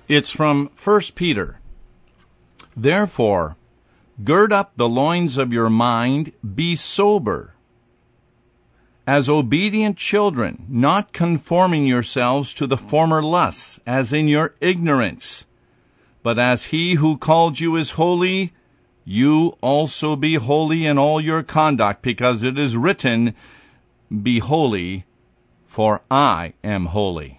It's from 1 Peter. Therefore, gird up the loins of your mind, be sober, as obedient children, not conforming yourselves to the former lusts, as in your ignorance. But as he who called you is holy, you also be holy in all your conduct, because it is written, Be holy, for I am holy.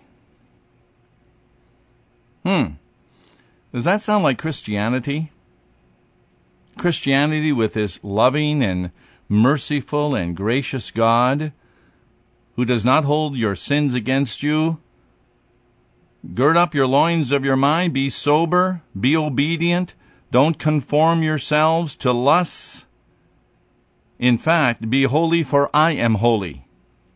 Does that sound like Christianity? Christianity with this loving and merciful and gracious God, who does not hold your sins against you. Gird up your loins of your mind, be sober, be obedient, don't conform yourselves to lusts. In fact, be holy, for I am holy.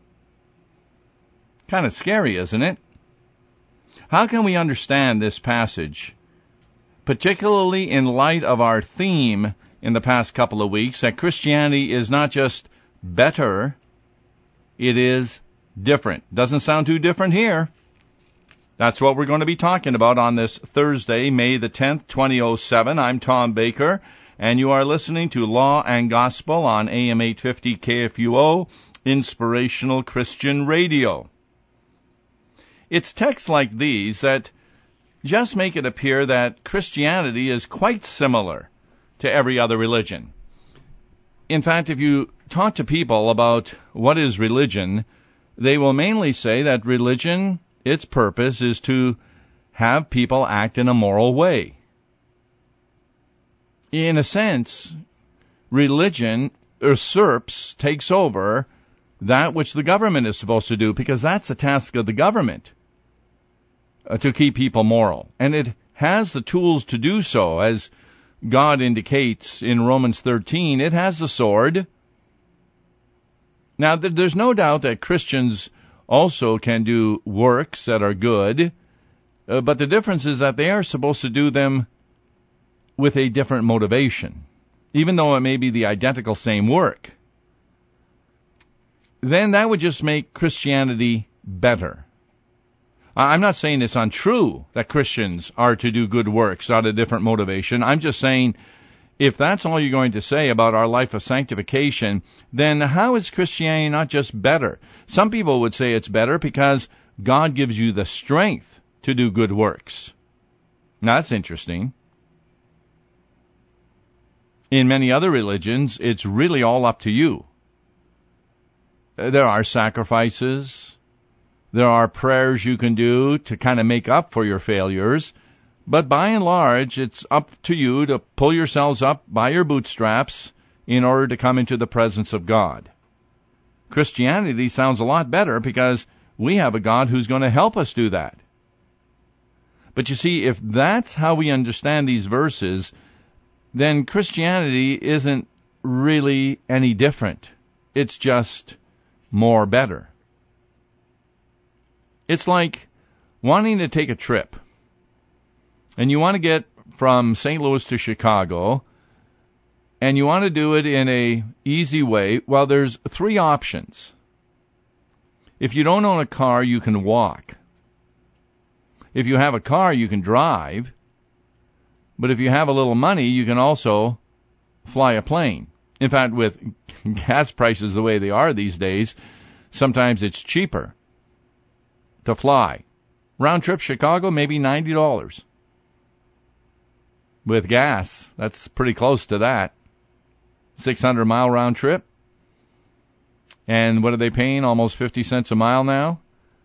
Kind of scary, isn't it? How can we understand this passage, particularly in light of our theme in the past couple of weeks, that Christianity is not just better, it is different? Doesn't sound too different here. That's what we're going to be talking about on this Thursday, May the 10th, 2007. I'm Tom Baker, and you are listening to Law and Gospel on AM 850 KFUO, Inspirational Christian Radio. It's texts like these that just make it appear that Christianity is quite similar to every other religion. In fact, if you talk to people about what is religion, they will mainly say that religion, its purpose is to have people act in a moral way. In a sense, religion usurps, takes over that which the government is supposed to do, because that's the task of the government, to keep people moral. And it has the tools to do so, as God indicates in Romans 13. It has the sword. Now, there's no doubt that Christians also can do works that are good, but the difference is that they are supposed to do them with a different motivation, even though it may be the identical same work. Then that would just make Christianity better. I'm not saying it's untrue that Christians are to do good works out of different motivation. I'm just saying, if that's all you're going to say about our life of sanctification, then how is Christianity not just better? Some people would say it's better because God gives you the strength to do good works. Now, that's interesting. In many other religions, it's really all up to you. There are sacrifices. There are prayers you can do to kind of make up for your failures. But by and large, it's up to you to pull yourselves up by your bootstraps in order to come into the presence of God. Christianity sounds a lot better because we have a God who's going to help us do that. But you see, if that's how we understand these verses, then Christianity isn't really any different. It's just more better. It's like wanting to take a trip, and you want to get from St. Louis to Chicago, and you want to do it in a easy way. Well, there's three options. If you don't own a car, you can walk. If you have a car, you can drive. But if you have a little money, you can also fly a plane. In fact, with gas prices the way they are these days, sometimes it's cheaper to fly. Round trip Chicago, maybe $90. With gas, that's pretty close to that. 600-mile round trip. And what are they paying? Almost 50 cents a mile now?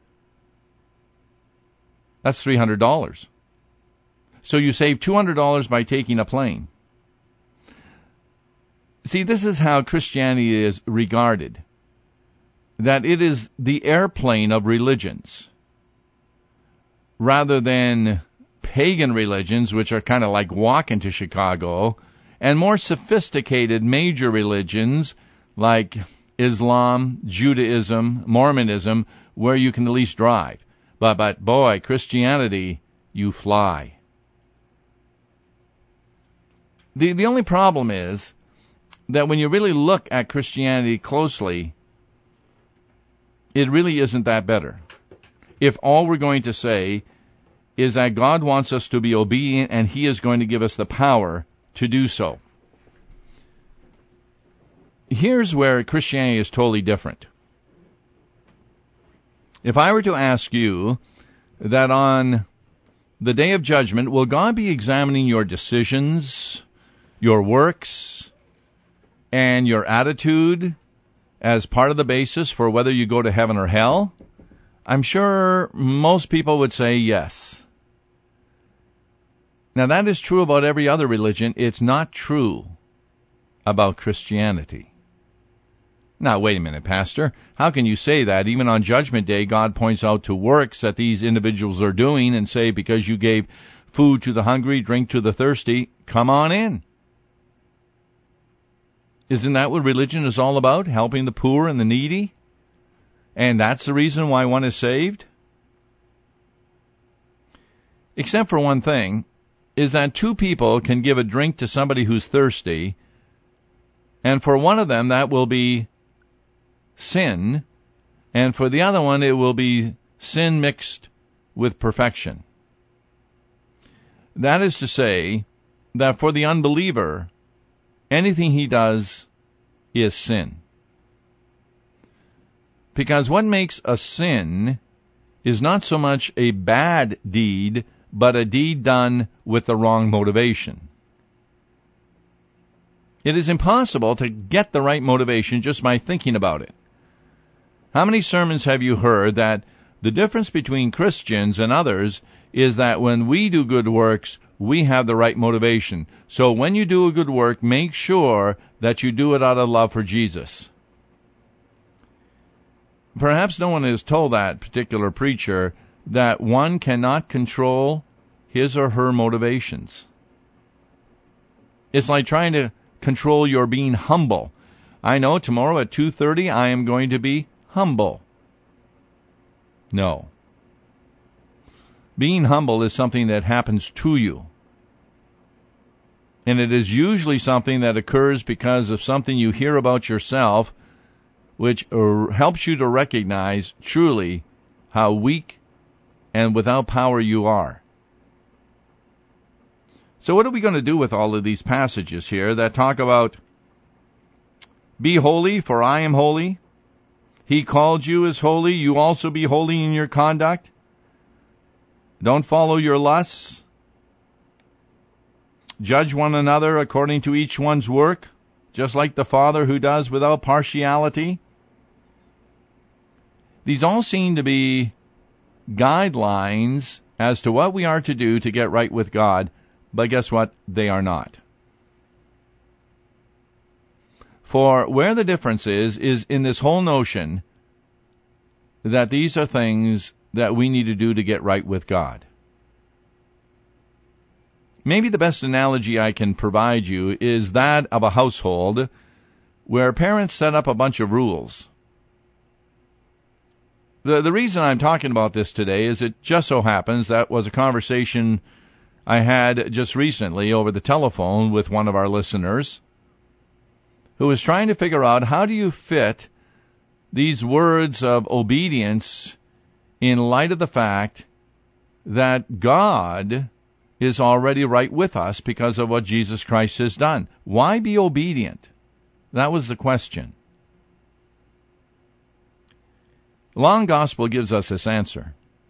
That's $300. So you save $200 by taking a plane. See, this is how Christianity is regarded. That it is the airplane of religions, rather than pagan religions, which are kind of like walking to Chicago, and more sophisticated major religions like Islam, Judaism, Mormonism, where you can at least drive. But boy, Christianity, you fly. The only problem is that when you really look at Christianity closely, it really isn't that better. If all we're going to say is that God wants us to be obedient, and He is going to give us the power to do so. Here's where Christianity is totally different. If I were to ask you that on the day of judgment, will God be examining your decisions, your works, and your attitude as part of the basis for whether you go to heaven or hell? I'm sure most people would say yes. Now, that is true about every other religion. It's not true about Christianity. Now, wait a minute, Pastor. How can you say that? Even on Judgment Day, God points out to works that these individuals are doing and say, because you gave food to the hungry, drink to the thirsty, come on in. Isn't that what religion is all about? Helping the poor and the needy? And that's the reason why one is saved? Except for one thing, is that two people can give a drink to somebody who's thirsty, and for one of them that will be sin, and for the other one it will be sin mixed with perfection. That is to say that for the unbeliever, anything he does is sin. Because what makes a sin is not so much a bad deed, but a deed done with the wrong motivation. It is impossible to get the right motivation just by thinking about it. How many sermons have you heard that the difference between Christians and others is that when we do good works, we have the right motivation. So when you do a good work, make sure that you do it out of love for Jesus. Perhaps no one has told that particular preacher that one cannot control his or her motivations. It's like trying to control your being humble. I know tomorrow at 2:30 I am going to be humble. No. Being humble is something that happens to you. And it is usually something that occurs because of something you hear about yourself, which helps you to recognize truly how weak and without power you are. So what are we going to do with all of these passages here that talk about, be holy, for I am holy? He called you as holy. You also be holy in your conduct. Don't follow your lusts. Judge one another according to each one's work, just like the Father who does without partiality. These all seem to be guidelines as to what we are to do to get right with God, but guess what? They are not. For where the difference is in this whole notion that these are things that we need to do to get right with God. Maybe the best analogy I can provide you is that of a household where parents set up a bunch of rules. The reason I'm talking about this today is it just so happens that was a conversation I had just recently over the telephone with one of our listeners who was trying to figure out, how do you fit these words of obedience in light of the fact that God is already right with us because of what Jesus Christ has done? Why be obedient? That was the question. Law and Gospel gives us this answer.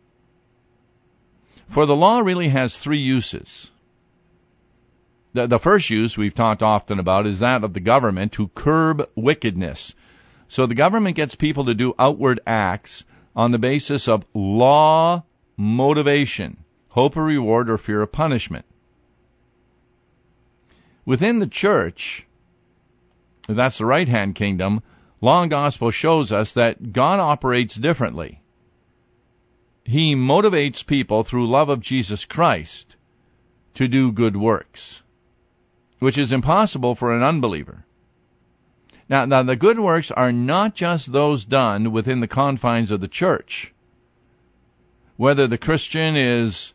For the law really has three uses. The first use we've talked often about is that of the government to curb wickedness. So the government gets people to do outward acts on the basis of law motivation, hope of reward or fear of punishment. Within the church, that's the right-hand kingdom, Law and Gospel shows us that God operates differently. He motivates people through love of Jesus Christ to do good works, which is impossible for an unbeliever. Now, the good works are not just those done within the confines of the church. Whether the Christian is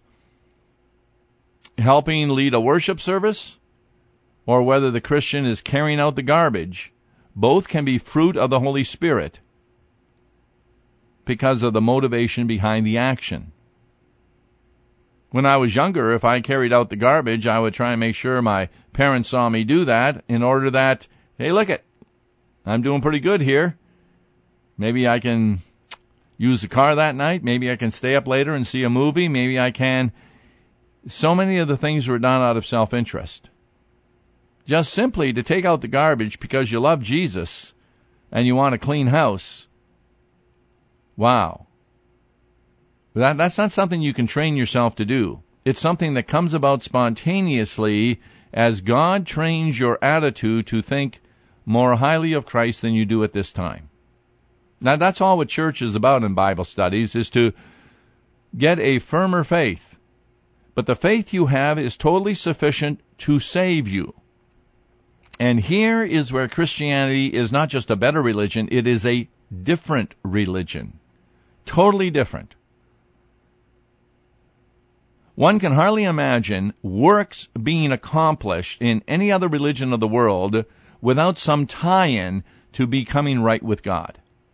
helping lead a worship service or whether the Christian is carrying out the garbage, both can be fruit of the Holy Spirit because of the motivation behind the action. When I was younger, if I carried out the garbage, I would try and make sure my parents saw me do that in order that, hey, look it, I'm doing pretty good here. Maybe I can use the car that night. Maybe I can stay up later and see a movie. Maybe I can. So many of the things were done out of self-interest. Just simply to take out the garbage because you love Jesus and you want a clean house. Wow. That's not something you can train yourself to do. It's something that comes about spontaneously as God trains your attitude to think more highly of Christ than you do at this time. Now, that's all what church is about in Bible studies, is to get a firmer faith. But the faith you have is totally sufficient to save you. And here is where Christianity is not just a better religion, it is a different religion. Totally different. One can hardly imagine works being accomplished in any other religion of the world without some tie-in to becoming right with God.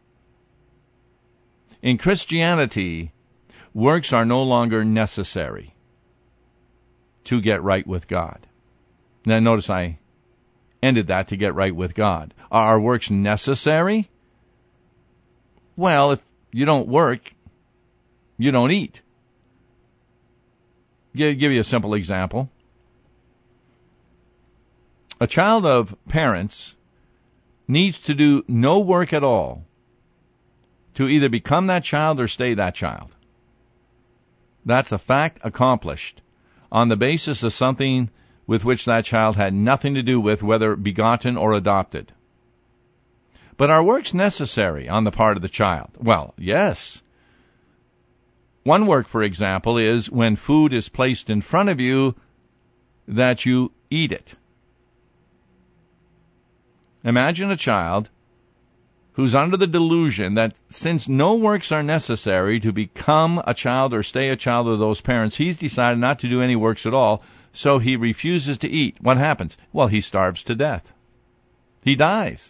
In Christianity, works are no longer necessary to get right with God. Now notice I ended that to get right with God. Are our works necessary? Well, if you don't work, you don't eat. Give you a simple example. A child of parents needs to do no work at all to either become that child or stay that child. That's a fact accomplished on the basis of something with which that child had nothing to do with, whether begotten or adopted. But are works necessary on the part of the child? Well, yes. One work, for example, is when food is placed in front of you, that you eat it. Imagine a child who's under the delusion that since no works are necessary to become a child or stay a child of those parents, he's decided not to do any works at all, so he refuses to eat. What happens? Well, he starves to death. He dies.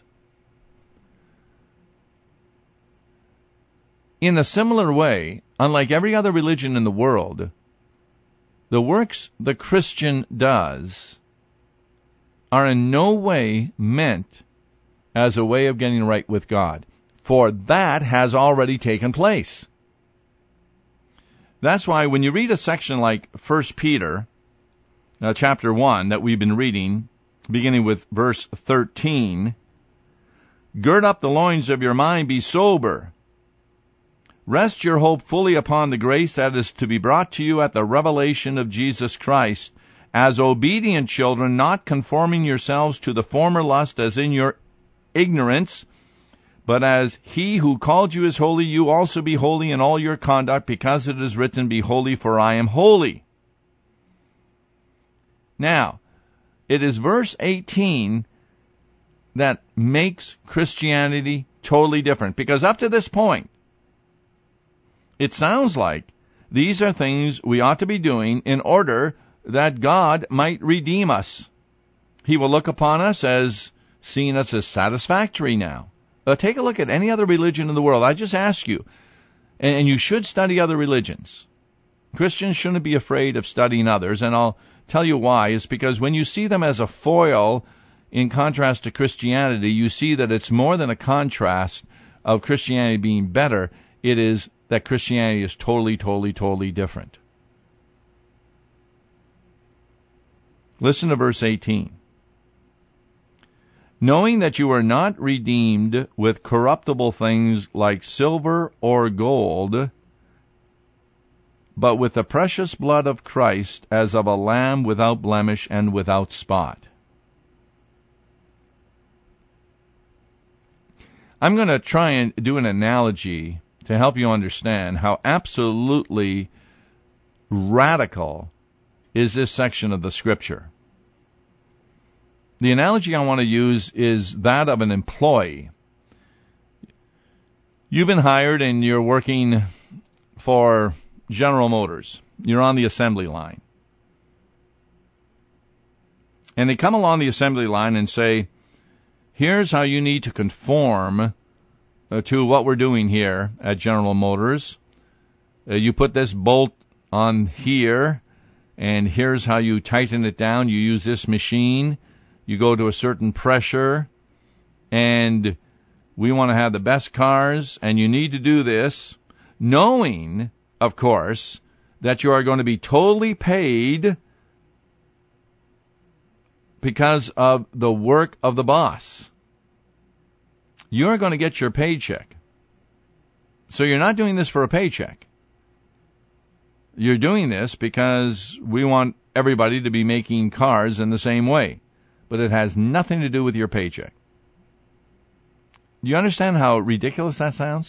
In a similar way, unlike every other religion in the world, the works the Christian does are in no way meant as a way of getting right with God, for that has already taken place. That's why when you read a section like 1 Peter, chapter 1, that we've been reading, beginning with verse 13, gird up the loins of your mind, be sober. Rest your hope fully upon the grace that is to be brought to you at the revelation of Jesus Christ, as obedient children, not conforming yourselves to the former lust as in your ignorance, but as he who called you is holy, you also be holy in all your conduct, because it is written, be holy, for I am holy. Now, it is verse 18 that makes Christianity totally different, because up to this point, it sounds like these are things we ought to be doing in order that God might redeem us. He will look upon us as seeing us as satisfactory now. Take a look at any other religion in the world. I just ask you, and you should study other religions. Christians shouldn't be afraid of studying others, and I'll tell you why. It's because when you see them as a foil in contrast to Christianity, you see that it's more than a contrast of Christianity being better. It is that Christianity is totally, totally, totally different. Listen to verse 18. Knowing that you are not redeemed with corruptible things like silver or gold, but with the precious blood of Christ, as of a lamb without blemish and without spot. I'm going to try and do an analogy to help you understand how absolutely radical is this section of the Scripture. The analogy I want to use is that of an employee. You've been hired and you're working for General Motors. You're on the assembly line. And they come along the assembly line and say, here's how you need to conform to what we're doing here at General Motors. You put this bolt on here, and here's how you tighten it down. You use this machine. You go to a certain pressure, and we want to have the best cars, and you need to do this, knowing, of course, that you are going to be totally paid because of the work of the boss. You're going to get your paycheck. So you're not doing this for a paycheck. You're doing this because we want everybody to be making cars in the same way. But it has nothing to do with your paycheck. Do you understand how ridiculous that sounds?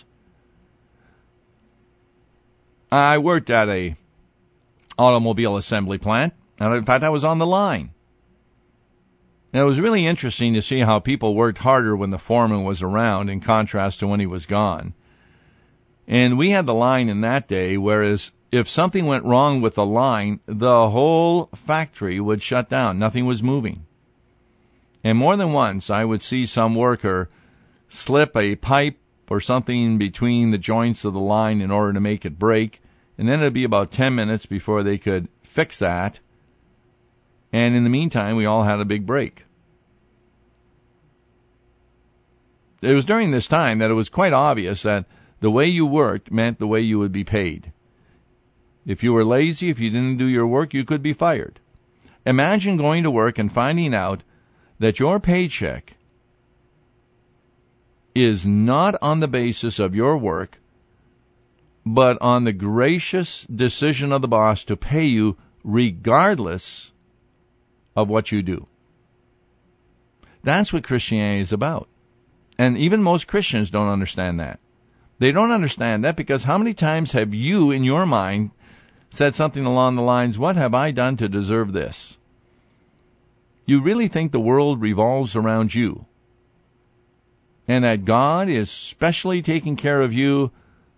I worked at a automobile assembly plant, and in fact I was on the line. And it was really interesting to see how people worked harder when the foreman was around in contrast to when he was gone. And we had the line in that day, whereas if something went wrong with the line, the whole factory would shut down. Nothing was moving. And more than once, I would see some worker slip a pipe or something between the joints of the line in order to make it break. And then it would be about 10 minutes before they could fix that. And in the meantime, we all had a big break. It was during this time that it was quite obvious that the way you worked meant the way you would be paid. If you were lazy, if you didn't do your work, you could be fired. Imagine going to work and finding out that your paycheck is not on the basis of your work, but on the gracious decision of the boss to pay you regardless of what you do. That's what Christianity is about. And even most Christians don't understand that. They don't understand that because how many times have you, in your mind, said something along the lines, what have I done to deserve this? You really think the world revolves around you, and that God is specially taking care of you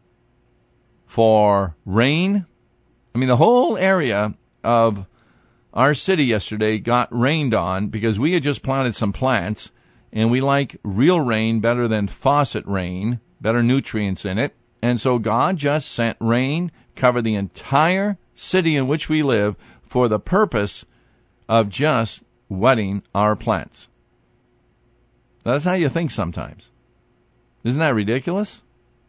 for rain? I mean, the whole area of our city yesterday got rained on because we had just planted some plants, and we like real rain better than faucet rain, better nutrients in it. And so God just sent rain, covered the entire city in which we live for the purpose of just wetting our plants. That's how you think sometimes. Isn't that ridiculous?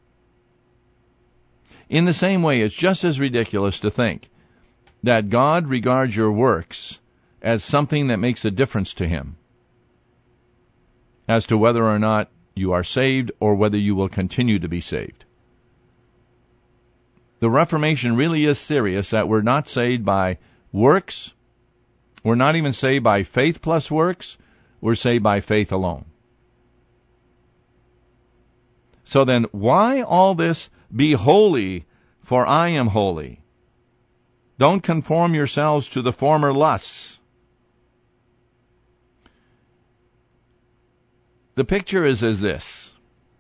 In the same way, it's just as ridiculous to think that God regards your works as something that makes a difference to him as to whether or not you are saved or whether you will continue to be saved. The Reformation really is serious that we're not saved by works. We're not even saved by faith plus works. We're saved by faith alone. So then, why all this, be holy, for I am holy? Don't conform yourselves to the former lusts. The picture is as this.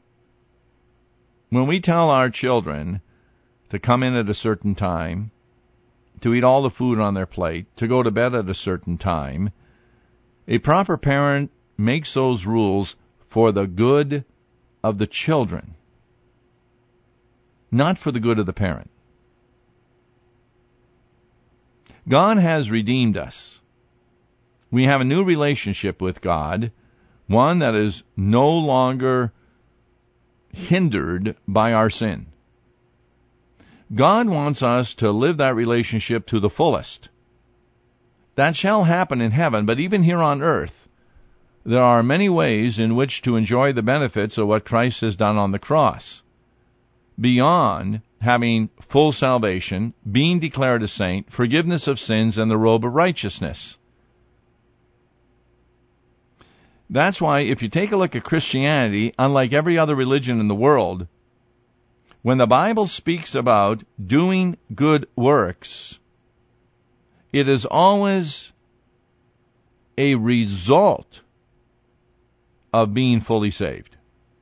When we tell our children to come in at a certain time, to eat all the food on their plate, to go to bed at a certain time, a proper parent makes those rules for the good of the children, not for the good of the parent. God has redeemed us. We have a new relationship with God, one that is no longer hindered by our sin. God wants us to live that relationship to the fullest. That shall happen in heaven, but even here on earth, there are many ways in which to enjoy the benefits of what Christ has done on the cross, beyond having full salvation, being declared a saint, forgiveness of sins, and the robe of righteousness. That's why if you take a look at Christianity, unlike every other religion in the world, when the Bible speaks about doing good works, it is always a result of being fully saved.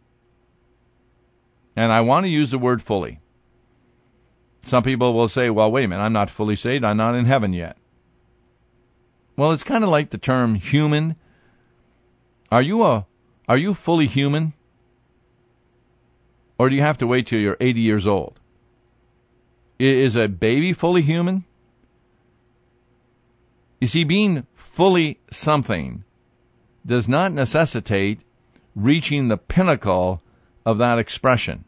And I want to use the word fully. Some people will say, well, wait a minute, I'm not fully saved, I'm not in heaven yet. Well, it's kind of like the term human. Are you fully human? Or do you have to wait till you're 80 years old? Is a baby fully human? You see, being fully something does not necessitate reaching the pinnacle of that expression.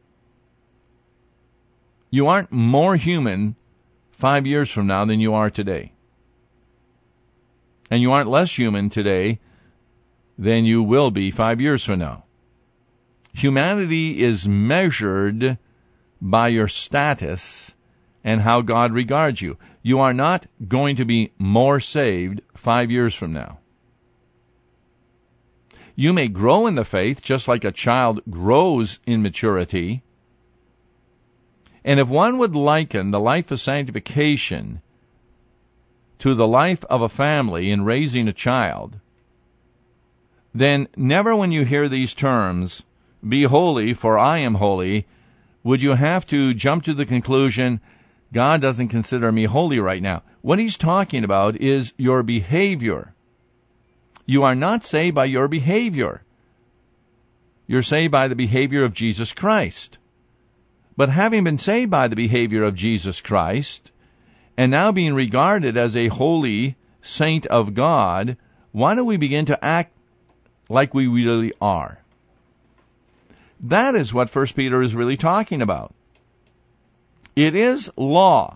You aren't more human 5 years from now than you are today. And you aren't less human today than you will be 5 years from now. Humanity is measured by your status and how God regards you. You are not going to be more saved 5 years from now. You may grow in the faith just like a child grows in maturity. And if one would liken the life of sanctification to the life of a family in raising a child, then never when you hear these terms, "Be holy, for I am holy," would you have to jump to the conclusion, God doesn't consider me holy right now. What he's talking about is your behavior. You are not saved by your behavior. You're saved by the behavior of Jesus Christ. But having been saved by the behavior of Jesus Christ, and now being regarded as a holy saint of God, why don't we begin to act like we really are? That is what 1 Peter is really talking about. It is law.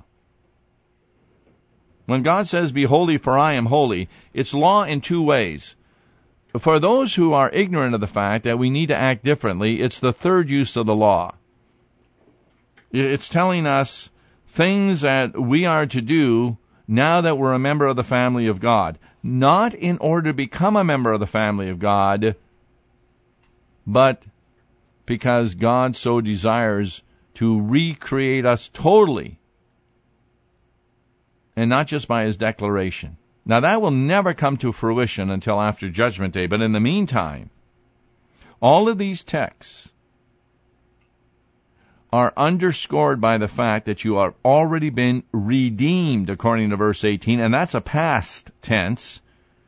When God says, "Be holy, for I am holy," it's law in two ways. For those who are ignorant of the fact that we need to act differently, it's the third use of the law. It's telling us things that we are to do now that we're a member of the family of God. Not in order to become a member of the family of God, but because God so desires to recreate us totally, and not just by his declaration. Now, that will never come to fruition until after Judgment Day, but in the meantime, all of these texts are underscored by the fact that you have already been redeemed, according to verse 18, and that's a past tense,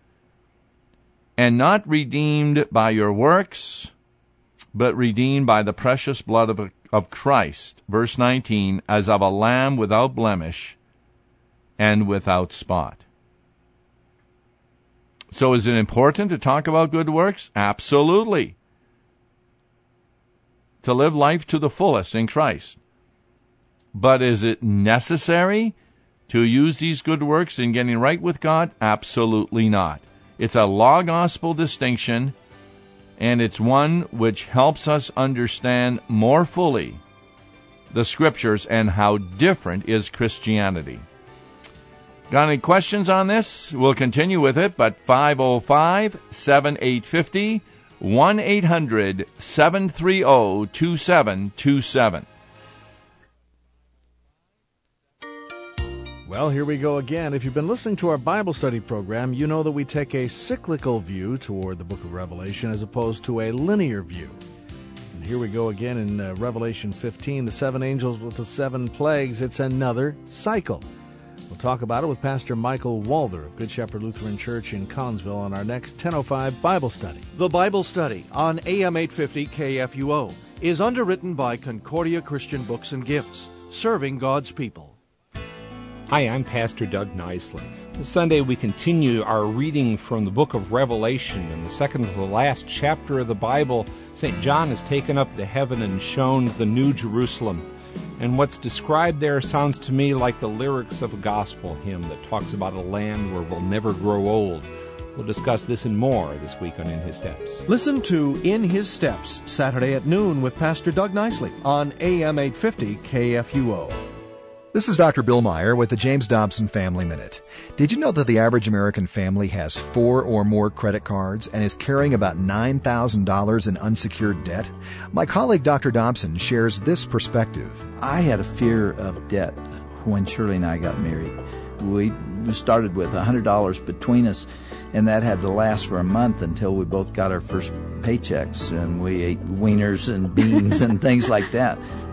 and not redeemed by your works, but redeemed by the precious blood of Christ, verse 19, as of a lamb without blemish and without spot. So is it important to talk about good works? Absolutely. To live life to the fullest in Christ. But is it necessary to use these good works in getting right with God? Absolutely not. It's a law gospel distinction, and it's one which helps us understand more fully the Scriptures and how different is Christianity. Got any questions on this? We'll continue with it, but 505-7850, 1-800-730-2727. Well, here we go again. If you've been listening to our Bible study program, you know that we take a cyclical view toward the book of Revelation as opposed to a linear view. And here we go again in Revelation 15, the seven angels with the seven plagues. It's another cycle. We'll talk about it with Pastor Michael Walder of Good Shepherd Lutheran Church in Collinsville on our next 10:05 Bible study. The Bible study on AM 850 KFUO is underwritten by Concordia Christian Books and Gifts, serving God's people. Hi, I'm Pastor Doug Nicely. This Sunday we continue our reading from the book of Revelation. In the second to the last chapter of the Bible, St. John is taken up to heaven and shown the New Jerusalem. And what's described there sounds to me like the lyrics of a gospel hymn that talks about a land where we'll never grow old. We'll discuss this and more this week on In His Steps. Listen to In His Steps, Saturday at noon with Pastor Doug Nicely on AM 850 KFUO. This is Dr. Bill Meyer with the James Dobson Family Minute. Did you know that the average American family has 4 or more credit cards and is carrying about $9,000 in unsecured debt? My colleague Dr. Dobson shares this perspective. I had a fear of debt when Shirley and I got married. We started with $100 between us, and that had to last for a month until we both got our first paychecks, and we ate wieners and beans and things like that.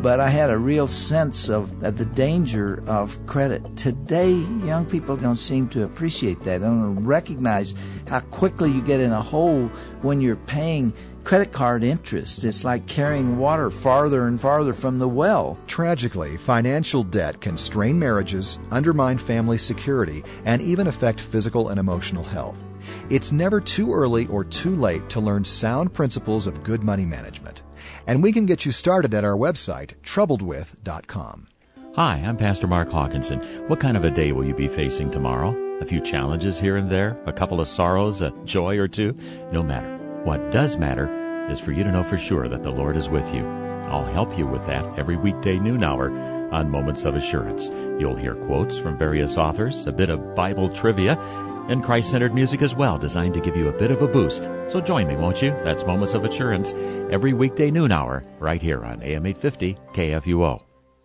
but I had a real sense of the danger of credit. Today, young people don't seem to appreciate that. They don't recognize how quickly you get in a hole when you're paying credit card interest. It's like carrying water farther and farther from the well. Tragically, financial debt can strain marriages, undermine family security, and even affect physical and emotional health. It's never too early or too late to learn sound principles of good money management. And we can get you started at our website, troubledwith.com. Hi, I'm Pastor Mark Hawkinson. What kind of a day will you be facing tomorrow? A few challenges here and there? A couple of sorrows? A joy or two? No matter. What does matter is for you to know for sure that the Lord is with you. I'll help you with that every weekday noon hour on Moments of Assurance. You'll hear quotes from various authors, a bit of Bible trivia, and Christ-centered music as well, designed to give you a bit of a boost. So join me, won't you? That's Moments of Assurance every weekday noon hour right here on AM 850 KFUO.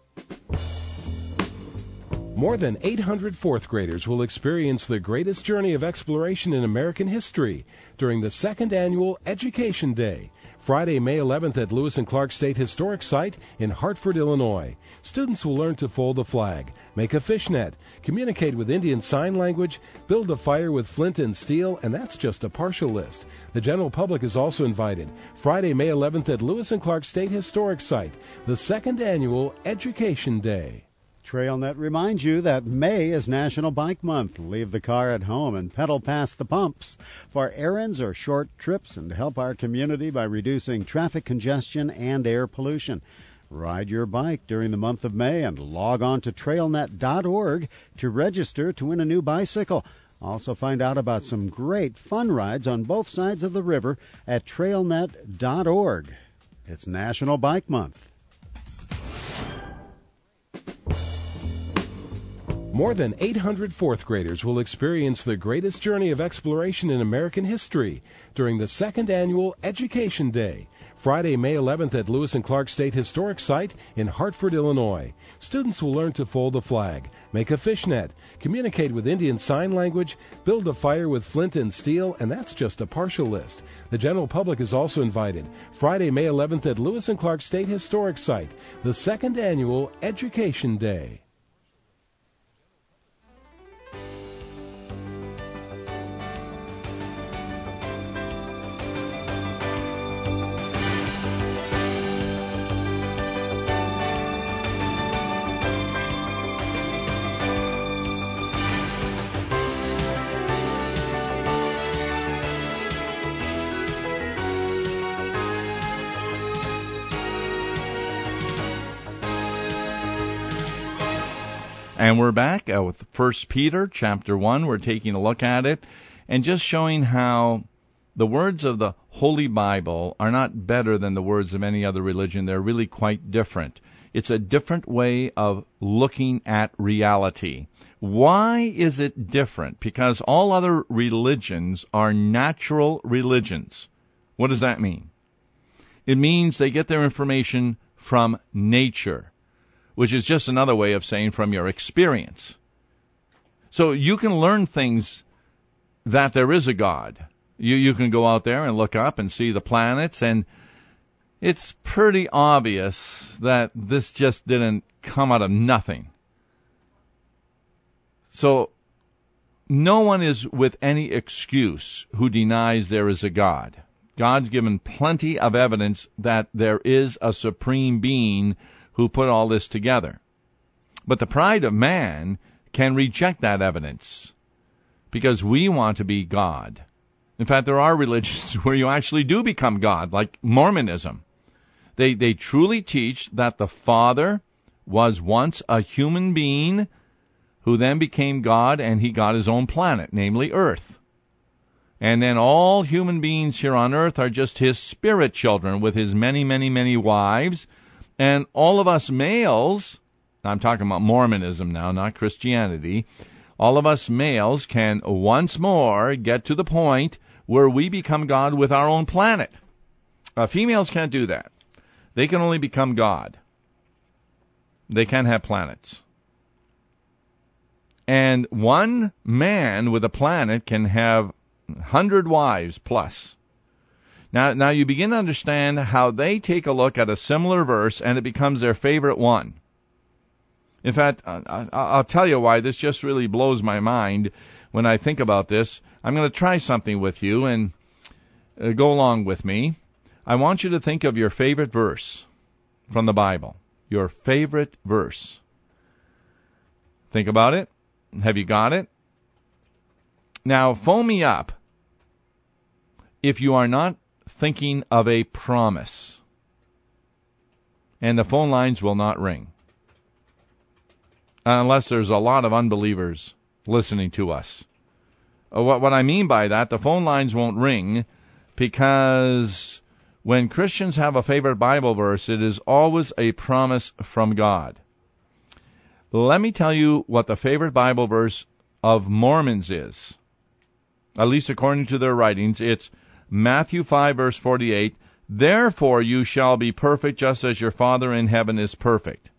More than 800 fourth graders will experience the greatest journey of exploration in American history during the second annual Education Day, Friday, May 11th at Lewis and Clark State Historic Site in Hartford, Illinois. Students will learn to fold a flag, make a fishnet, communicate with Indian Sign Language, build a fire with flint and steel, and that's just a partial list. The general public is also invited. Friday, May 11th at Lewis and Clark State Historic Site, the second annual Education Day. TrailNet reminds you that May is National Bike Month. Leave the car at home and pedal past the pumps for errands or short trips and to help our community by reducing traffic congestion and air pollution. Ride your bike during the month of May and log on to trailnet.org to register to win a new bicycle. Also find out about some great fun rides on both sides of the river at trailnet.org. It's National Bike Month. More than 800 fourth graders will experience the greatest journey of exploration in American history during the second annual Education Day, Friday, May 11th at Lewis and Clark State Historic Site in Hartford, Illinois. Students will learn to fold a flag, make a fishnet, communicate with Indian Sign Language, build a fire with flint and steel, and that's just a partial list. The general public is also invited. Friday, May 11th at Lewis and Clark State Historic Site, the second annual Education Day. And we're back with 1 Peter chapter 1. We're taking a look at it and just showing how the words of the Holy Bible are not better than the words of any other religion. They're really quite different. It's a different way of looking at reality. Why is it different? Because all other religions are natural religions. What does that mean? It means they get their information from nature, which is just another way of saying from your experience. So you can learn things that there is a God. You can go out there and look up and see the planets, and it's pretty obvious that this just didn't come out of nothing. So no one is with any excuse who denies there is a God. God's given plenty of evidence that there is a supreme being who put all this together. But the pride of man can reject that evidence because we want to be God. In fact, there are religions where you actually do become God, like Mormonism. They truly teach that the Father was once a human being who then became God, and he got his own planet, namely Earth. And then all human beings here on Earth are just his spirit children with his many, many, many wives. And all of us males, I'm talking about Mormonism now, not Christianity, all of us males can once more get to the point where we become God with our own planet. Females can't do that. They can only become God. They can't have planets. And one man with a planet can have 100 wives plus. Now you begin to understand how they take a look at a similar verse and it becomes their favorite one. In fact, I'll tell you why this just really blows my mind when I think about this. I'm going to try something with you and go along with me. I want you to think of your favorite verse from the Bible. Your favorite verse. Think about it. Have you got it? Now, phone me up if you are not thinking of a promise. And the phone lines will not ring. Unless there's a lot of unbelievers listening to us. What I mean by that, the phone lines won't ring because when Christians have a favorite Bible verse, it is always a promise from God. Let me tell you what the favorite Bible verse of Mormons is. At least according to their writings, it's Matthew 5, verse 48, "Therefore you shall be perfect just as your Father in heaven is perfect."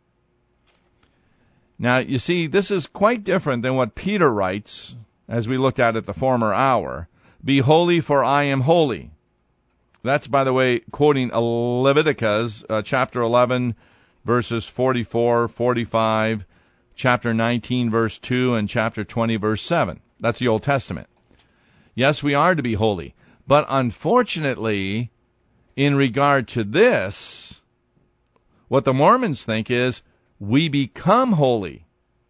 Now, you see, this is quite different than what Peter writes, as we looked at the former hour. "Be holy, for I am holy." That's, by the way, quoting Leviticus chapter 11, verses 44, 45, chapter 19, verse 2, and chapter 20, verse 7. That's the Old Testament. Yes, we are to be holy. But unfortunately, in regard to this, what the Mormons think is, we become holy.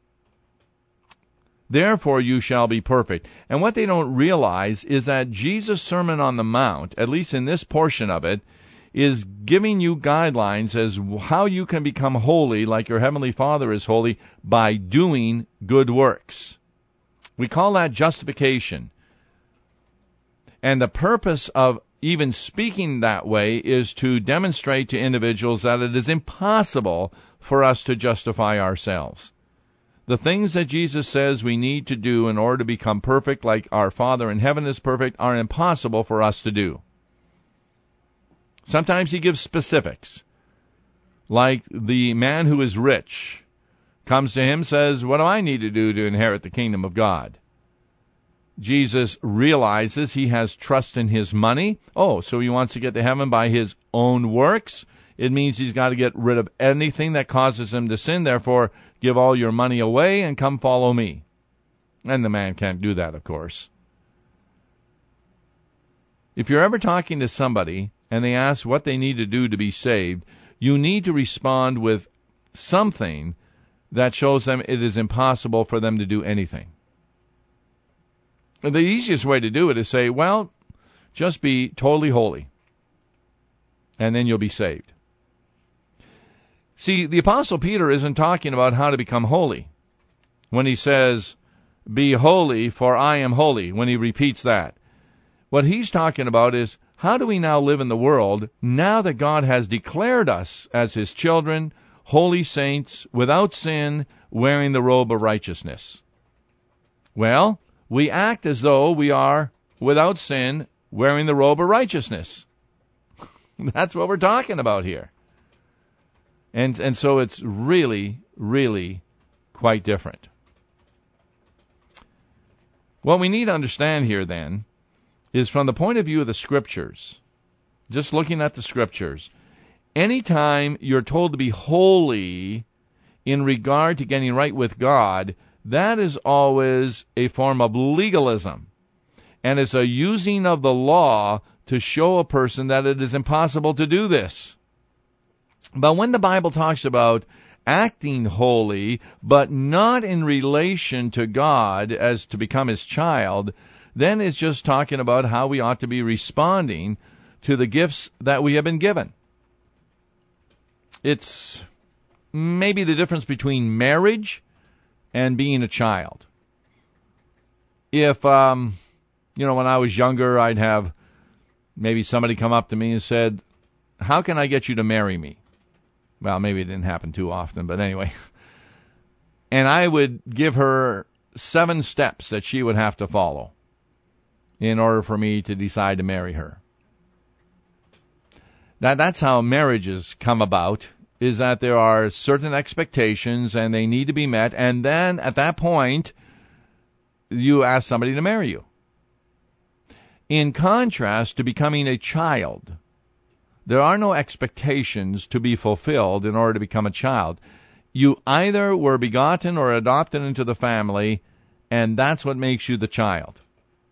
Therefore you shall be perfect. And what they don't realize is that Jesus' Sermon on the Mount, at least in this portion of it, is giving you guidelines as how you can become holy like your Heavenly Father is holy by doing good works. We call that justification. And the purpose of even speaking that way is to demonstrate to individuals that it is impossible for us to justify ourselves. The things that Jesus says we need to do in order to become perfect like our Father in heaven is perfect are impossible for us to do. Sometimes he gives specifics. Like the man who is rich comes to him, says, "What do I need to do to inherit the kingdom of God?" Jesus realizes he has trust in his money. Oh, so he wants to get to heaven by his own works? It means he's got to get rid of anything that causes him to sin. Therefore, give all your money away and come follow me. And the man can't do that, of course. If you're ever talking to somebody and they ask what they need to do to be saved, you need to respond with something that shows them it is impossible for them to do anything. The easiest way to do it is say, well, just be totally holy, and then you'll be saved. See, the Apostle Peter isn't talking about how to become holy when he says, "Be holy, for I am holy," when he repeats that. What he's talking about is, how do we now live in the world now that God has declared us as his children, holy saints, without sin, wearing the robe of righteousness? Well, we act as though we are without sin, wearing the robe of righteousness. That's what we're talking about here. And so it's really, really quite different. What we need to understand here, then, is from the point of view of the Scriptures, just looking at the Scriptures, anytime you're told to be holy in regard to getting right with God, that is always a form of legalism. And it's a using of the law to show a person that it is impossible to do this. But when the Bible talks about acting holy, but not in relation to God as to become his child, then it's just talking about how we ought to be responding to the gifts that we have been given. It's maybe the difference between marriage and being a child. If, when I was younger, I'd have maybe somebody come up to me and said, "How can I get you to marry me?" Well, maybe it didn't happen too often, but anyway. And I would give her 7 steps that she would have to follow in order for me to decide to marry her. That's how marriages come about, is that there are certain expectations and they need to be met, and then at that point, you ask somebody to marry you. in contrast to becoming a child. There are no expectations to be fulfilled in order to become a child. You either were begotten or adopted into the family, and that's what makes you the child.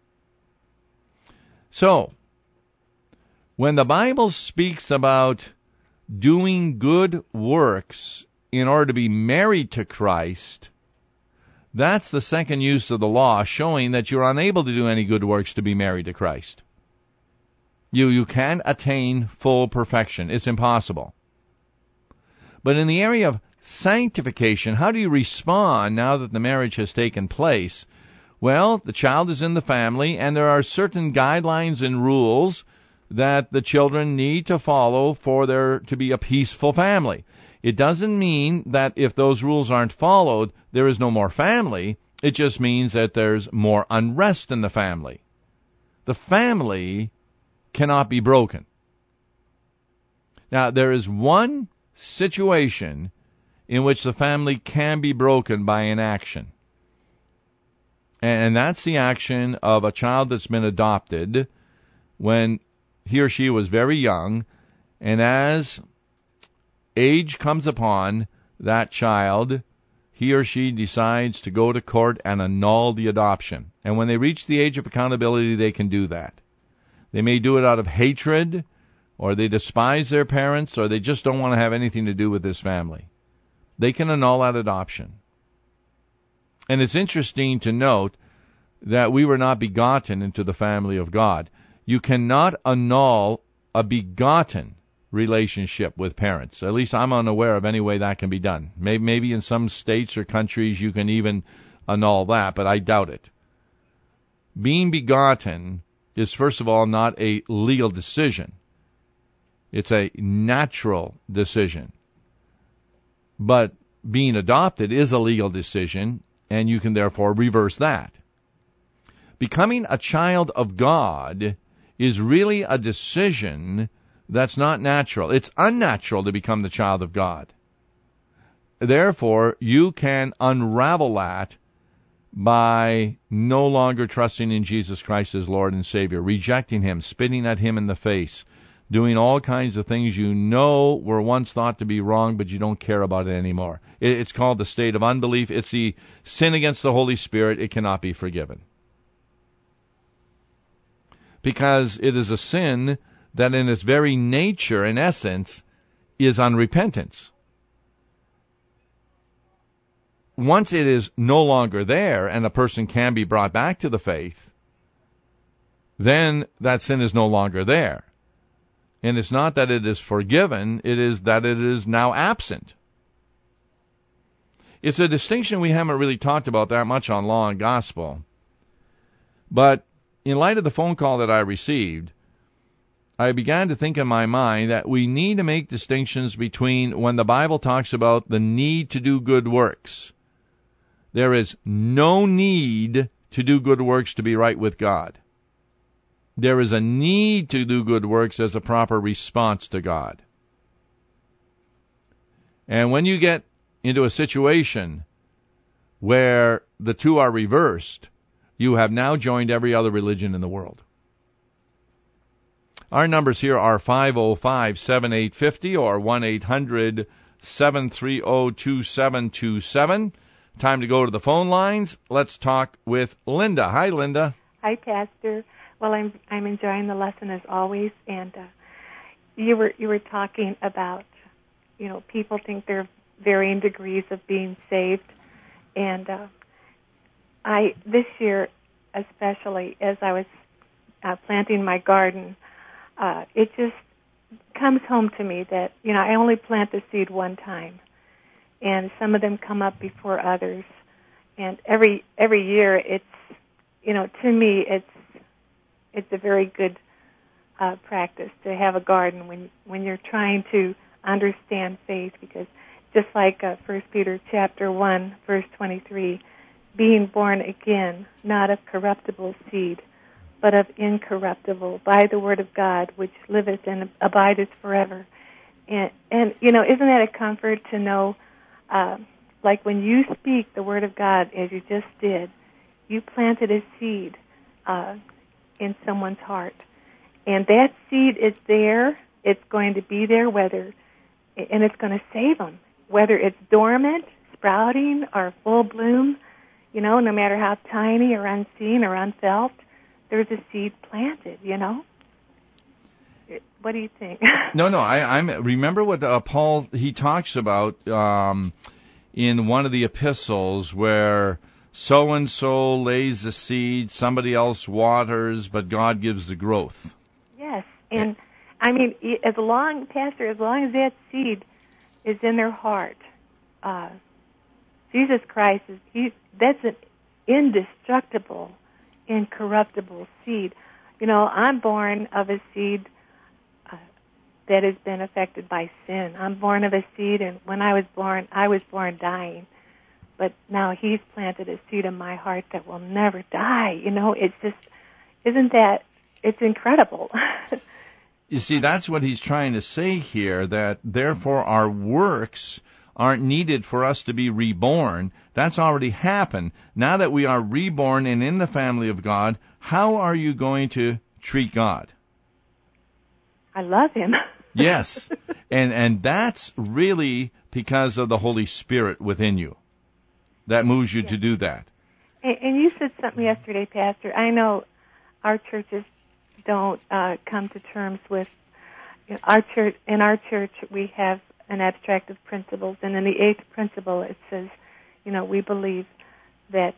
So, when the Bible speaks about doing good works in order to be married to Christ, that's the second use of the law, showing that you're unable to do any good works to be married to Christ. You can't attain full perfection. It's impossible. But in the area of sanctification, how do you respond now that the marriage has taken place? Well, the child is in the family, and there are certain guidelines and rules that the children need to follow for there to be a peaceful family. It doesn't mean that if those rules aren't followed, there is no more family. It just means that there's more unrest in the family. The family cannot be broken. Now, there is one situation in which the family can be broken by an action. And that's the action of a child that's been adopted when he or she was very young, and as age comes upon that child, he or she decides to go to court and annul the adoption. And when they reach the age of accountability, they can do that. They may do it out of hatred, or they despise their parents, or they just don't want to have anything to do with this family. They can annul that adoption. And it's interesting to note that we were not begotten into the family of God. You cannot annul a begotten relationship with parents. At least I'm unaware of any way that can be done. Maybe in some states or countries you can even annul that, but I doubt it. Being begotten is, first of all, not a legal decision. It's a natural decision. But being adopted is a legal decision, and you can therefore reverse that. Becoming a child of God is really a decision that's not natural. It's unnatural to become the child of God. Therefore, you can unravel that by no longer trusting in Jesus Christ as Lord and Savior, rejecting Him, spitting at Him in the face, doing all kinds of things you know were once thought to be wrong, but you don't care about it anymore. It's called the state of unbelief. It's the sin against the Holy Spirit. It cannot be forgiven. Because it is a sin that in its very nature, in essence, is unrepentance. Once it is no longer there and a person can be brought back to the faith, then that sin is no longer there. And it's not that it is forgiven, it is that it is now absent. It's a distinction we haven't really talked about that much on Law and Gospel. But in light of the phone call that I received, I began to think in my mind that we need to make distinctions between when the Bible talks about the need to do good works. There is no need to do good works to be right with God. There is a need to do good works as a proper response to God. And when you get into a situation where the two are reversed, you have now joined every other religion in the world. Our numbers here are 505-7850 or 1-800-730-2727. Time to go to the phone lines. Let's talk with Linda. Hi, Linda. Hi, Pastor. Well, I'm enjoying the lesson as always, and you were talking about, people think there are varying degrees of being saved, and I this year, especially as I was planting my garden, it just comes home to me that I only plant the seed one time, and some of them come up before others, and every year it's to me it's a very good practice to have a garden when you're trying to understand faith, because just like 1 Peter chapter 1 verse 23, being born again, not of corruptible seed, but of incorruptible, by the word of God, which liveth and abideth forever. And isn't that a comfort to know, like when you speak the word of God as you just did, you planted a seed. in someone's heart. And that seed is there. It's going to be there, and it's going to save them. Whether it's dormant, sprouting, or full bloom, no matter how tiny or unseen or unfelt, there's a seed planted, What do you think? No, I remember what Paul, he talks about in one of the epistles where so-and-so lays the seed, somebody else waters, but God gives the growth. Yes, and as long as that seed is in their heart, Jesus Christ that's an indestructible, incorruptible seed. I'm born of a seed that has been affected by sin. I'm born of a seed, and when I was born dying. But now He's planted a seed in my heart that will never die. It's just, it's incredible. You see, that's what he's trying to say here, that therefore our works aren't needed for us to be reborn. That's already happened. Now that we are reborn and in the family of God, how are you going to treat God? I love Him. Yes, and that's really because of the Holy Spirit within you that moves you to do that. And you said something yesterday, Pastor. I know our churches don't come to terms with our church. In our church, we have an abstract of principles, and in the 8th principle, it says, we believe that,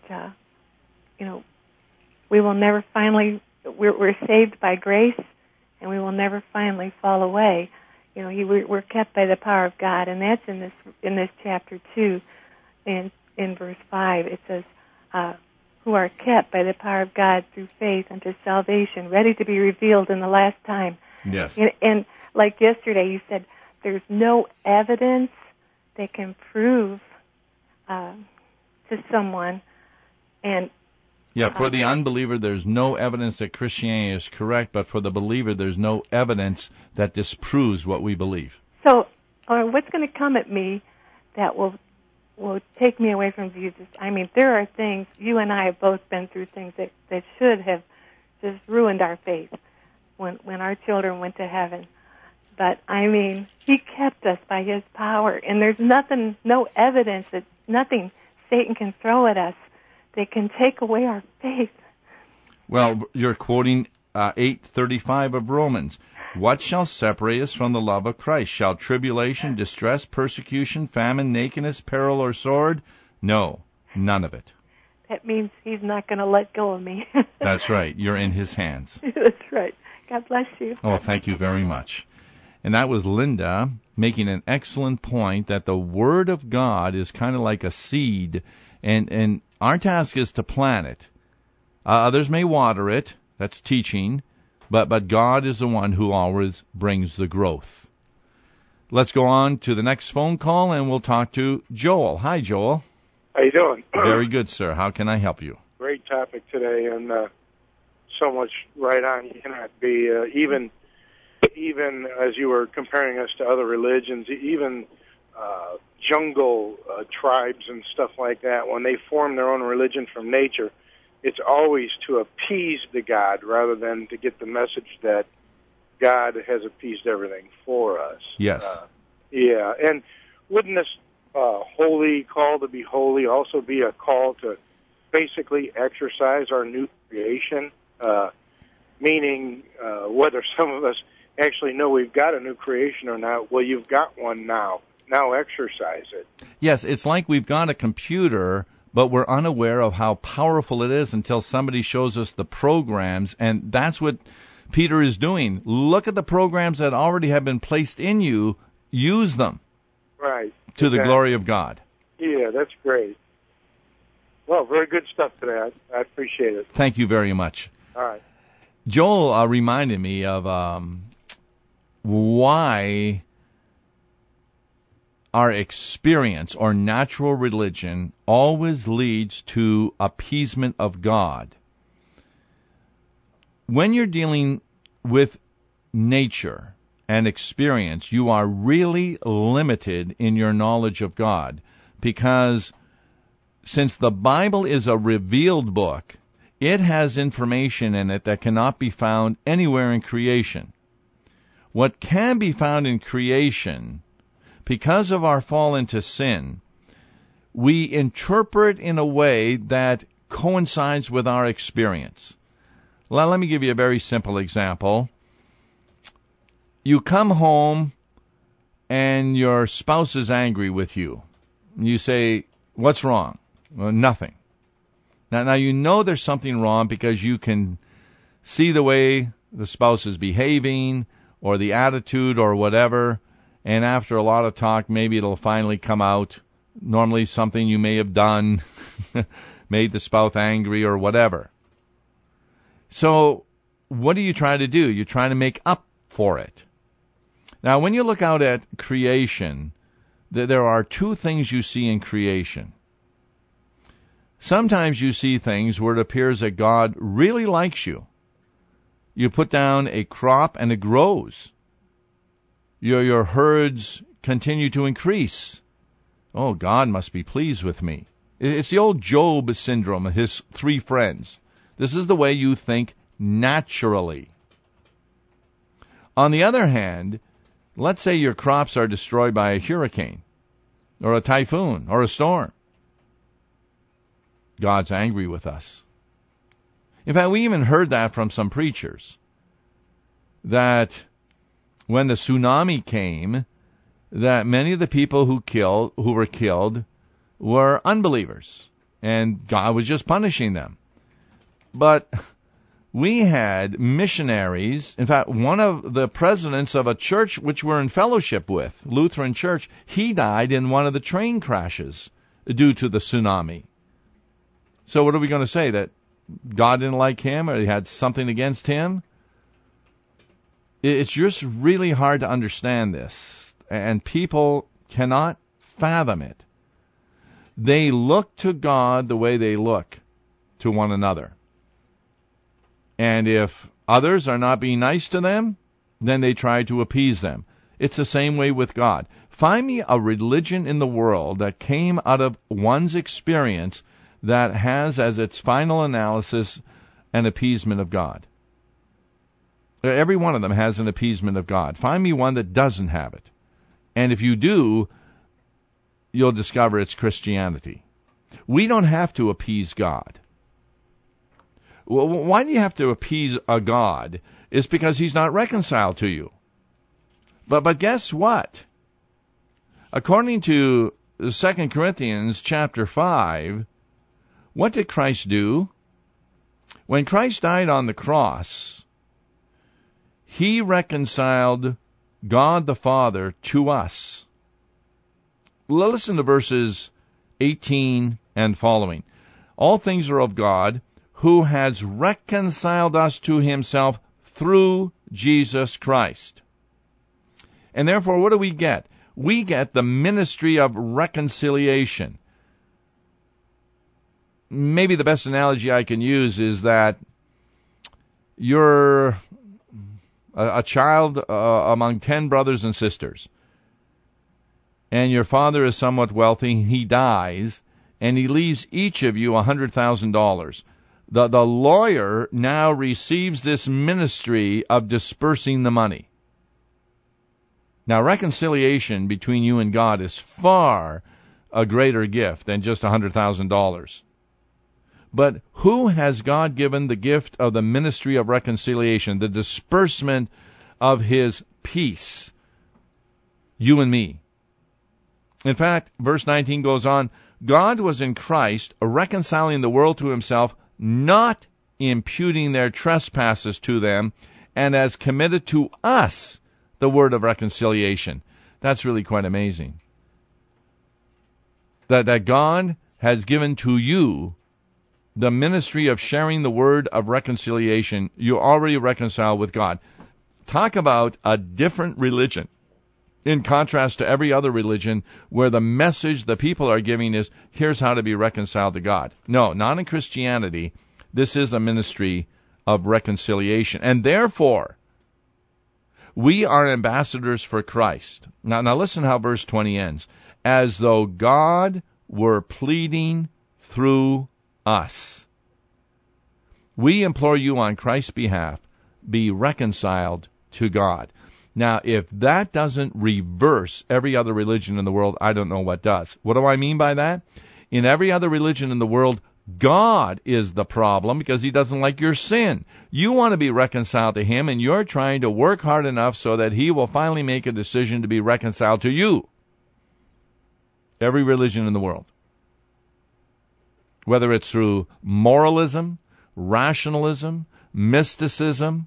we will never finally. We're saved by grace, and we will never finally fall away. We're kept by the power of God, and that's in this chapter 2, in verse 5. It says, who are kept by the power of God through faith unto salvation, ready to be revealed in the last time. Yes. And like yesterday, you said there's no evidence that can prove to someone, and for the unbeliever, there's no evidence that Christianity is correct, but for the believer, there's no evidence that disproves what we believe. So, what's going to come at me that will take me away from Jesus? There are things, you and I have both been through things that should have just ruined our faith when our children went to heaven. But, He kept us by His power, and there's no evidence that nothing Satan can throw at us that can take away our faith. Well, you're quoting 8:35 of Romans. What shall separate us from the love of Christ? Shall tribulation, distress, persecution, famine, nakedness, peril, or sword? No, none of it. That means He's not going to let go of me. That's right. You're in His hands. That's right. God bless you. Oh, thank you very much. And that was Linda making an excellent point that the Word of God is kind of like a seed, and our task is to plant it. Others may water it. That's teaching. But God is the one who always brings the growth. Let's go on to the next phone call, and we'll talk to Joel. Hi, Joel. How you doing? Very good, sir. How can I help you? Great topic today, and so much right on. You cannot be, even as you were comparing us to other religions, even jungle tribes and stuff like that, when they form their own religion from nature, it's always to appease the God rather than to get the message that God has appeased everything for us. Yes. Yeah, and wouldn't this holy call to be holy also be a call to basically exercise our new creation? Meaning whether some of us actually know we've got a new creation or not, well, you've got one now. Now exercise it. Yes, it's like we've got a computer, but we're unaware of how powerful it is until somebody shows us the programs, and that's what Peter is doing. Look at the programs that already have been placed in you. Use them. Right. To the glory of God. Yeah, that's great. Well, very good stuff today. I appreciate it. Thank you very much. All right. Joel reminded me of why our experience or natural religion always leads to appeasement of God. When you're dealing with nature and experience, you are really limited in your knowledge of God, because since the Bible is a revealed book, It has information in it that cannot be found anywhere in creation. What can be found in creation, because of our fall into sin, we interpret in a way that coincides with our experience. Well, let me give you a very simple example. You come home and your spouse is angry with you. You say, "What's wrong?" Well, nothing. Now you know there's something wrong because you can see the way the spouse is behaving or the attitude or whatever, and after a lot of talk, maybe it'll finally come out. Normally something you may have done made the spouse angry or whatever. So what do you try to do? You try to make up for it. Now, when you look out at creation, there are two things you see in creation. Sometimes you see things where it appears that God really likes you. You put down a crop and it grows. Your herds continue to increase. Oh, God must be pleased with me. It's the old Job syndrome of his three friends. This is the way you think naturally. On the other hand, let's say your crops are destroyed by a hurricane or a typhoon or a storm. God's angry with us. In fact, we even heard that from some preachers, that when the tsunami came, that many of the people who were killed were unbelievers, and God was just punishing them. But we had missionaries. In fact, one of the presidents of a church which we're in fellowship with, Lutheran Church, he died in one of the train crashes due to the tsunami. So what are we going to say? That God didn't like him or he had something against him? It's just really hard to understand this, and people cannot fathom it. They look to God the way they look to one another. And if others are not being nice to them, then they try to appease them. It's the same way with God. Find me a religion in the world that came out of one's experience that has as its final analysis an appeasement of God. Every one of them has an appeasement of God. Find me one that doesn't have it. And if you do, you'll discover it's Christianity. We don't have to appease God. Why do you have to appease a God? It's because he's not reconciled to you. But guess what? According to 2 Corinthians chapter 5, what did Christ do? When Christ died on the cross, he reconciled God the Father to us. Listen to verses 18 and following. All things are of God, who has reconciled us to himself through Jesus Christ. And therefore, what do we get? We get the ministry of reconciliation. Maybe the best analogy I can use is that you're a child among 10 brothers and sisters, and your father is somewhat wealthy. He dies, and he leaves each of you $100,000. The lawyer now receives this ministry of dispersing the money. Now, reconciliation between you and God is far a greater gift than just $100,000. But who has God given the gift of the ministry of reconciliation, the disbursement of his peace? You and me. In fact, verse 19 goes on, God was in Christ reconciling the world to himself, not imputing their trespasses to them, and has committed to us the word of reconciliation. That's really quite amazing. That God has given to you the ministry of sharing the word of reconciliation. You're already reconciled with God. Talk about a different religion in contrast to every other religion where the message the people are giving is, here's how to be reconciled to God. No, not in Christianity. This is a ministry of reconciliation. And therefore, we are ambassadors for Christ. Now listen how verse 20 ends. As though God were pleading through us. We implore you on Christ's behalf, be reconciled to God. Now, if that doesn't reverse every other religion in the world, I don't know what does. What do I mean by that? In every other religion in the world, God is the problem because he doesn't like your sin. You want to be reconciled to him, and you're trying to work hard enough so that he will finally make a decision to be reconciled to you. Every religion in the world. Whether it's through moralism, rationalism, mysticism,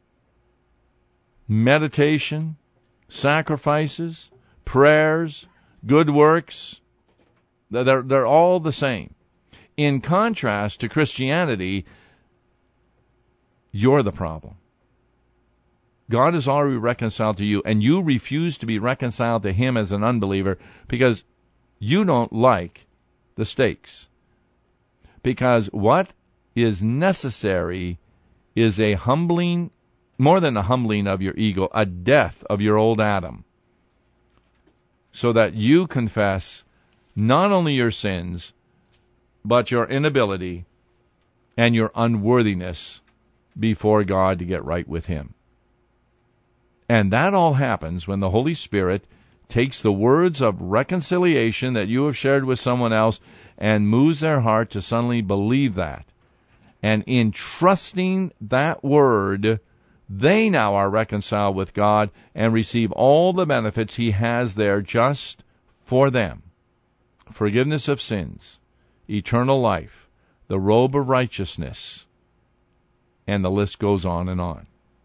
meditation, sacrifices, prayers, good works, they're all the same. In contrast to Christianity, you're the problem. God is already reconciled to you, and you refuse to be reconciled to him as an unbeliever because you don't like the stakes. Because what is necessary is a humbling, more than a humbling of your ego, a death of your old Adam, so that you confess not only your sins, but your inability and your unworthiness before God to get right with him. And that all happens when the Holy Spirit takes the words of reconciliation that you have shared with someone else and moves their heart to suddenly believe that. And in trusting that word, they now are reconciled with God and receive all the benefits he has there just for them. Forgiveness of sins, eternal life, the robe of righteousness, and the list goes on and on.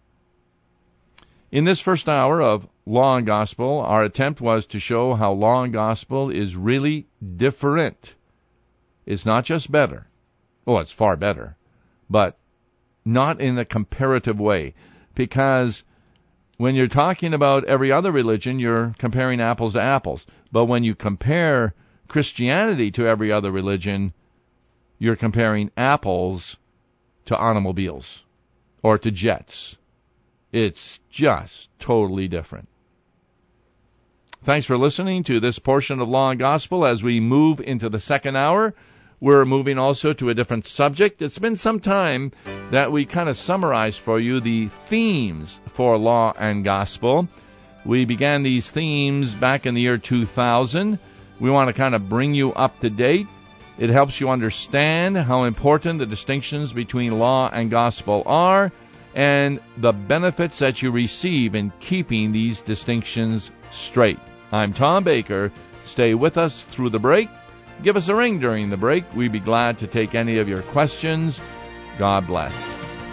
In this first hour of Law and Gospel, our attempt was to show how Law and Gospel is really different. It's not just better. Oh, it's far better. But not in a comparative way. Because when you're talking about every other religion, you're comparing apples to apples. But when you compare Christianity to every other religion, you're comparing apples to automobiles or to jets. It's just totally different. Thanks for listening to this portion of Law and Gospel. As we move into the second hour, we're moving also to a different subject. It's been some time that we kind of summarized for you the themes for Law and Gospel. We began these themes back in the year 2000. We want to kind of bring you up to date. It helps you understand how important the distinctions between law and gospel are and the benefits that you receive in keeping these distinctions straight. I'm Tom Baker. Stay with us through the break. Give us a ring during the break. We'd be glad to take any of your questions. God bless.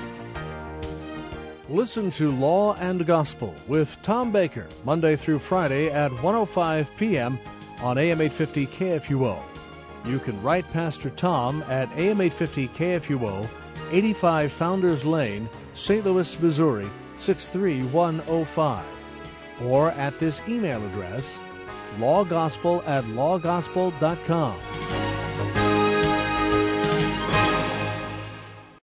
Listen to Law and Gospel with Tom Baker, Monday through Friday at 1:05 p.m. on AM 850 KFUO. You can write Pastor Tom at AM 850 KFUO, 85 Founders Lane, St. Louis, Missouri, 63105. Or at this email address, lawgospel@lawgospel.com.